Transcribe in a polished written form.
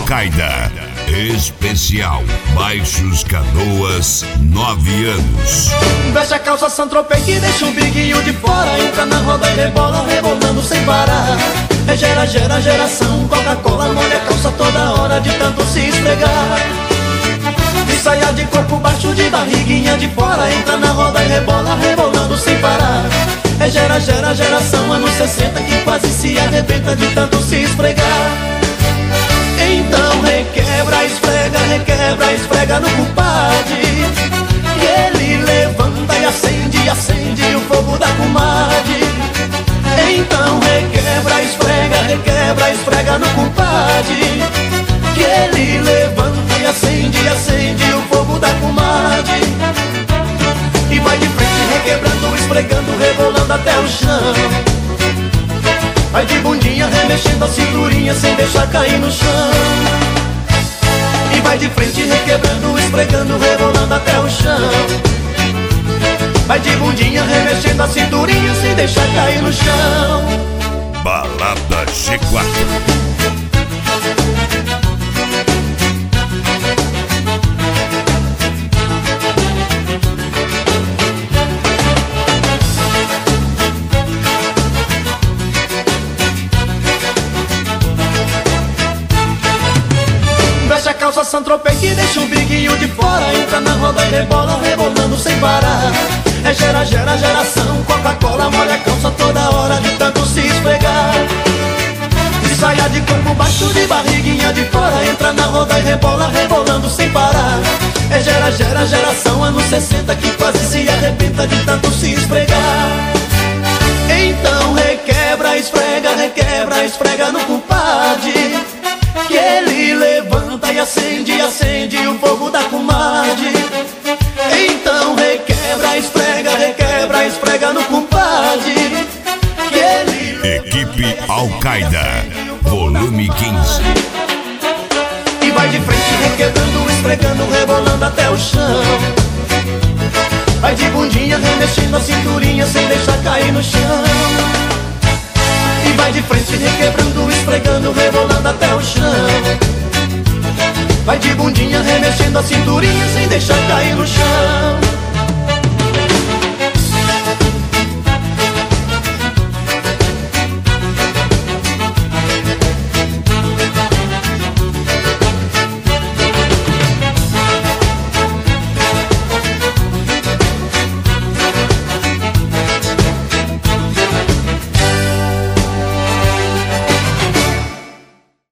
Al-Qaeda. Especial Baixos Canoas, 9 anos. Veste a calça Saint-Tropez que deixa o biguinho de fora. Entra na roda e rebola, rebolando sem parar. É geração, Coca-Cola molha a calça toda hora de tanto se esfregar. E saia de corpo baixo, de barriguinha de fora. Entra na roda e rebola, rebolando sem parar. É geração, anos 60 que quase se arrebenta de tanto se esfregar. Então requebra, esfrega no compadre. E ele levanta e acende o fogo da comadre. Então requebra, esfrega no compadre. Que ele levanta e acende o fogo da comadre. E vai de frente requebrando, esfregando, rebolando até o chão. Vai de bundinha remexendo a cinturinha sem deixar cair no chão. E vai de frente requebrando, esfregando, rebolando até o chão. Vai de bundinha remexendo a cinturinha sem deixar cair no chão. Balada G4. Veste a calça Saint-Tropez que deixa o biguinho de fora. Entra na roda e rebola, rebolando sem parar. É geração, Coca-Cola molha a calça toda hora de tanto se esfregar. E saia de corpo baixo, de barriguinha de fora. Entra na roda e rebola, rebolando sem parar. É geração, anos 60 que quase se arrebenta de tanto se esfregar. Então requebra, esfrega no compadre. Que ele levanta e acende o fogo da comadre. Então requebra, esfrega no compadre. Que ele Equipe Al-Qaeda, volume 15. E vai de frente requebrando, esfregando, rebolando até o chão. Vai de bundinha remexendo a cinturinha sem deixar cair no chão. E vai de frente requebrando, esfregando, rebolando até o chão. Vai de bundinha remexendo a cinturinha sem deixar cair no chão.